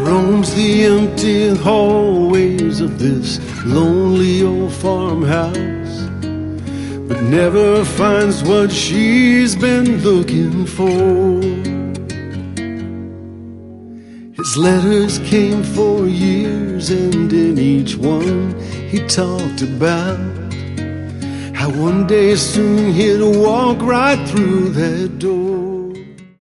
roams the empty hallways of this lonely old farmhouse, but never finds what she's been looking for. His letters came for years, and in each one he talked about how one day soon he'd walk right through that door.